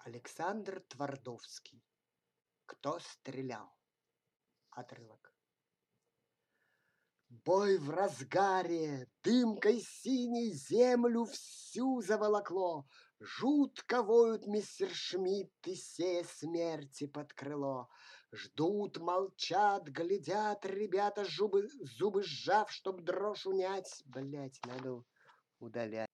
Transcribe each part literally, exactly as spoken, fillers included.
Александр Твардовский. Кто стрелял? Отрывок. Бой в разгаре, дымкой синей землю всю заволокло. Жутко воют мессершмитты, сея смерти под крыло. Ждут, молчат, глядят ребята, зубы, зубы сжав, чтоб дрожь унять. Блять, надо удалять.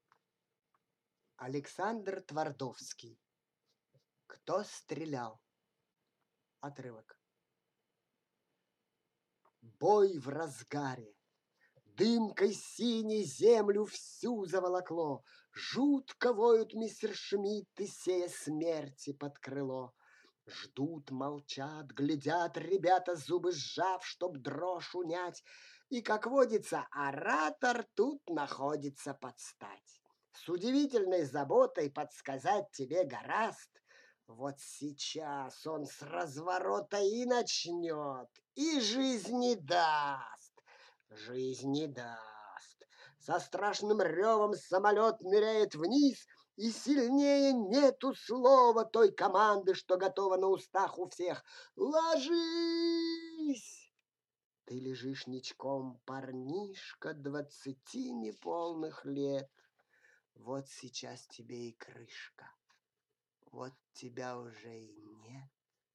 Александр Твардовский. Кто стрелял? Отрывок. Бой в разгаре, дымкой синей землю всю заволокло. Жутко воют мессершмитты, сея смерти под крыло. Ждут, молчат, глядят ребята, зубы сжав, чтоб дрожь унять. И, как водится, оратор тут находится под стать. С удивительной заботой подсказать тебе гораст. Вот сейчас он с разворота и начнет, и жизни даст, жизни даст. Со страшным ревом самолет ныряет вниз, и сильнее нету слова той команды, что готова на устах у всех. Ложись! Ты лежишь ничком, парнишка двадцати неполных лет. Вот сейчас тебе и крышка. Вот тебя уже и нет.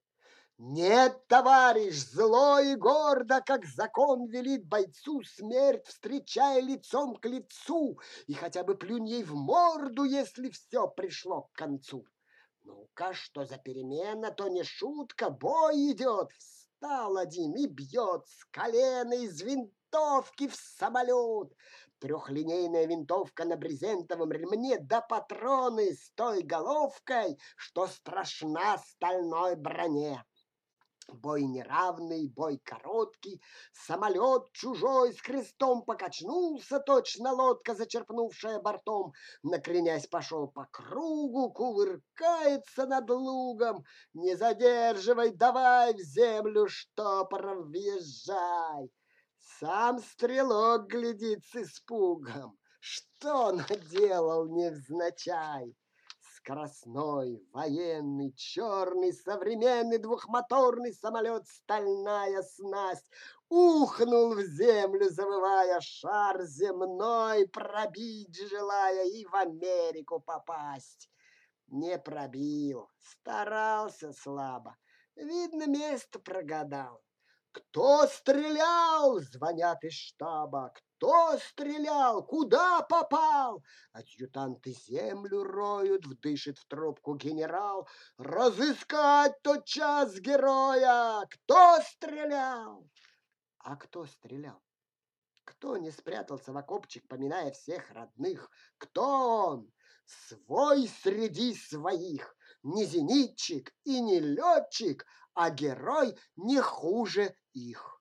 Нет, товарищ, зло и гордо, как закон велит бойцу, смерть встречая лицом к лицу, и хотя бы плюнь ей в морду, если все пришло к концу. Ну-ка, что за перемена, то не шутка, бой идет. Встал один и бьет с колена из винтовки в самолет. Трехлинейная винтовка на брезентовом ремне, да патроны с той головкой, что страшна стальной броне. Бой неравный, бой короткий, самолет чужой с крестом покачнулся, точно лодка, зачерпнувшая бортом, накренясь, пошел по кругу, кувыркается над лугом. Не задерживай, давай в землю штопором въезжай. Сам стрелок глядит с испугом, что наделал невзначай. Скоростной, военный, черный, современный двухмоторный самолет, стальная снасть, ухнул в землю, завывая, шар земной пробить желая и в Америку попасть. Не пробил, старался слабо, видно, место прогадал. Кто стрелял? Звонят из штаба. Кто стрелял? Куда попал? Адъютанты землю роют, вдышит в трубку генерал. Разыскать тотчас героя! Кто стрелял? А кто стрелял? Кто не спрятался в окопчик, поминая всех родных? Кто он? Свой среди своих. Не зенитчик и не летчик, а герой не хуже их.